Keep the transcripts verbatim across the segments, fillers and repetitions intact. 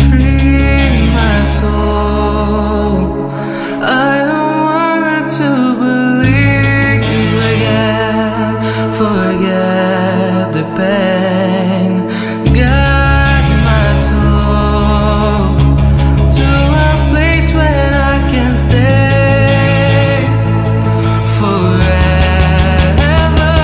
free my soul. I don't want to believe again, forget the pain. Guide my soul to a place where I can stay forever,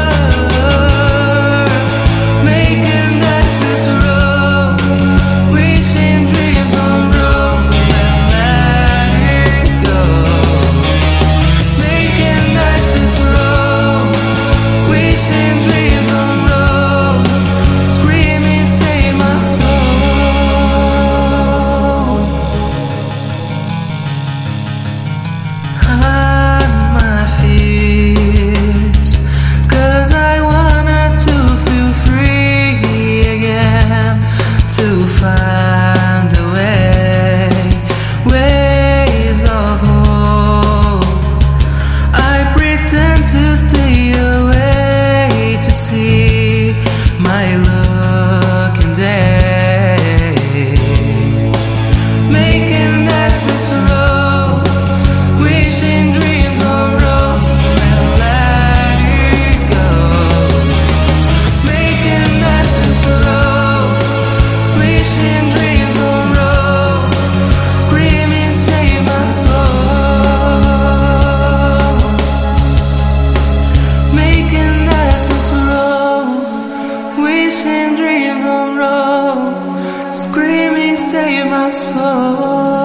making Texas roll, wishing dreams on roll and let it go. Making Texas roll, wishing dreams on roll, screaming save my soul. Hide my fears, 'cause I wanted to feel free again, to find a way, ways of hope. I pretend to stay away to see my looking day, making lessons roll, wishing dreams on roll and let it go. Making lessons roll, wishing dreams on roll, screaming save my soul. Making lessons roll, wishing dreams on roll, screaming save my soul.